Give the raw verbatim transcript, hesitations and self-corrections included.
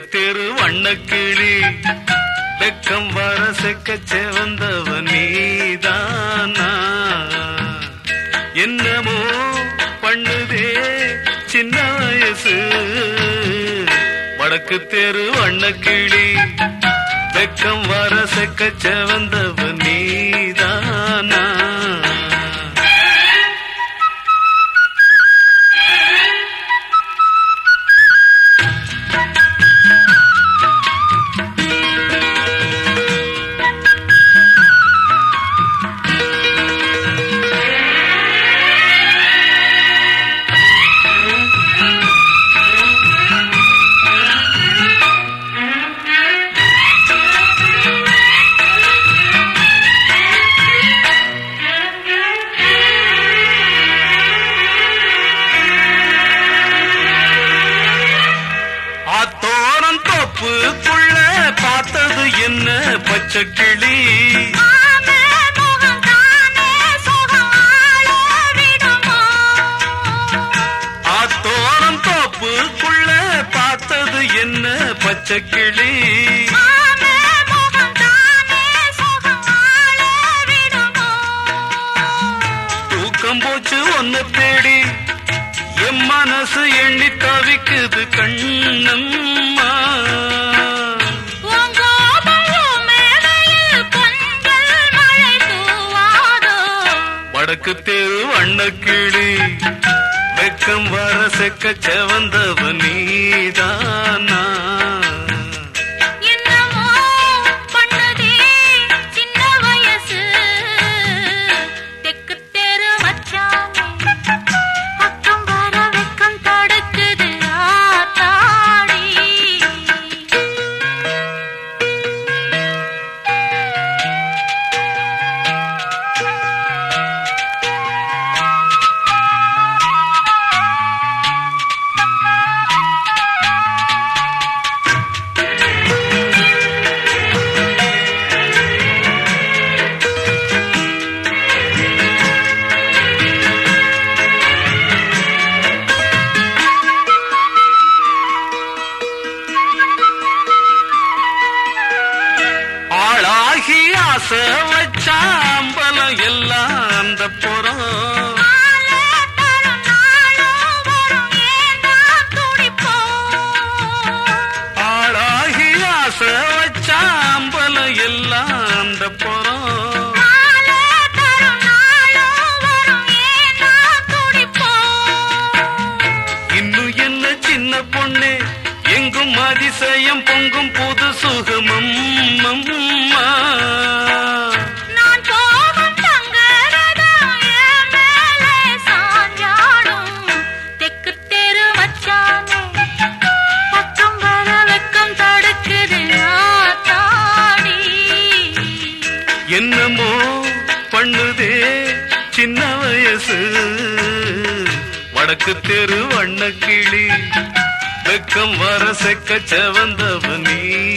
தெரு வண்ணக்கிளி வெக்கம் வர செக்க செவந்தவ நீதானா என்னமோ பண்ணுதே சின்ன வயசு வடக்கு தெரு வண்ணக்கிளி வெக்கம் வர செக்க செவந்தவ நீதானா தோப்புக்குள்ள பார்த்தது என்ன பச்சைக்கிளி ஆத்தோரம் தோப்புக்குள்ள பார்த்தது என்ன பச்சைக்கிளி தூக்கம் போச்சு ஒன்னு தேடி என் மனசு எண்ணி தவிக்குது கண்ணம்மா வடக்கு தெரு வண்ணக்கிளி வெக்கம் வர செக்க செவந்தவ நீதானா ஆசை வச்சாம்பலம் எல்லாம் அந்த புறம் ஆளாகி ஆசை வச்சாம்பலம் எல்லாம் அந்த புறம் இன்னும் என்ன சின்ன பொண்ணு எங்கும் அதிசயம் பொங்கும் புது சுகமம் அம்மா என்னமோ பண்ணுதே சின்ன வயசு வடக்கு தெரு வண்ணக்கிளி வெக்கம் வர செக்க செவந்தவ நீ